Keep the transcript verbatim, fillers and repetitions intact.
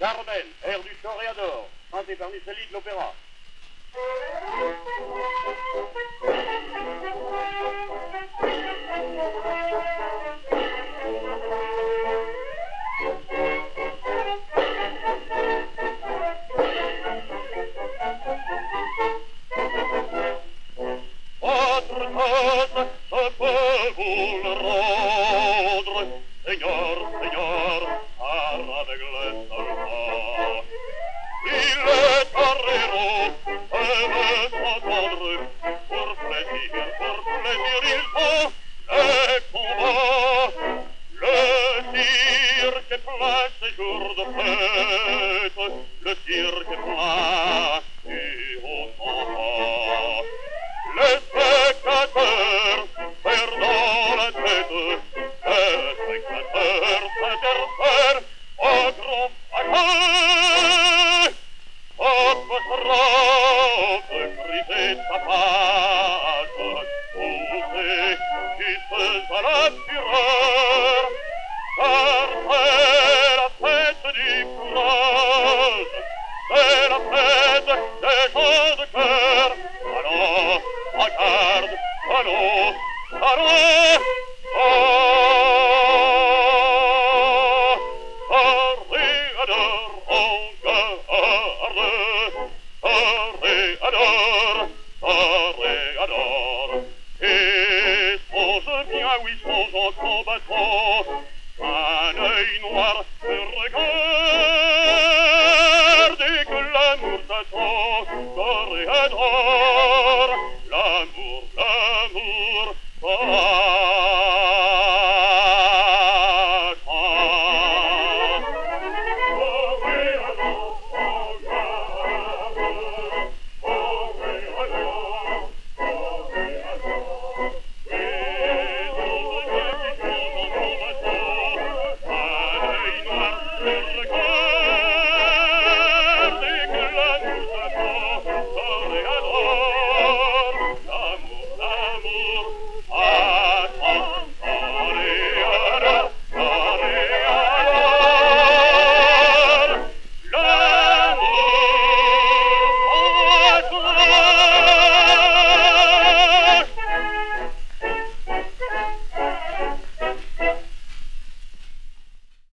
Carmen, air du Toréador, chanté par Miceli de l'Opéra. Votre cause, je peux vous le rendre, Seigneur, Seigneur, par aveugle seulement. Il est arrivé, je veux s'entendre, pour plaisir, pour plaisir, il faut le combat. Le cirque est plein ces jours de fête, le cirque est plein du haut en bas. Les spectateurs perdant la tête, les spectateurs s'interfèrent au grand fracas. Apostrophe, crisée sa page, poussée jusque à la fureur, car c'est la fête du courage, c'est la fête des gens de cœur. Allons, regarde, allons, allons, oui, songe en combattant, un œil noir te regarde et que l'amour t'attend, Toréador.